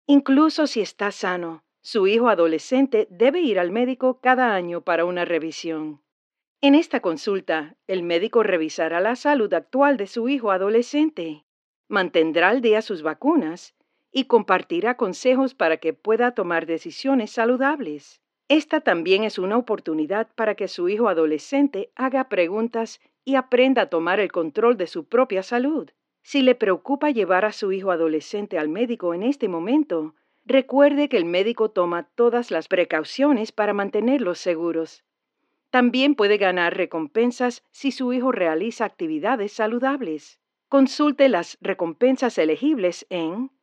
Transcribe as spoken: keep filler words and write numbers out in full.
Incluso si está sano, su hijo adolescente debe ir al médico cada año para una revisión. En esta consulta, el médico revisará la salud actual de su hijo adolescente, mantendrá al día sus vacunas y compartirá consejos para que pueda tomar decisiones saludables. Esta también es una oportunidad para que su hijo adolescente haga preguntas y aprenda a tomar el control de su propia salud. Si le preocupa llevar a su hijo adolescente al médico en este momento, recuerde que el médico toma todas las precauciones para mantenerlos seguros. También puede ganar recompensas si su hijo realiza actividades saludables. Consulte las recompensas elegibles en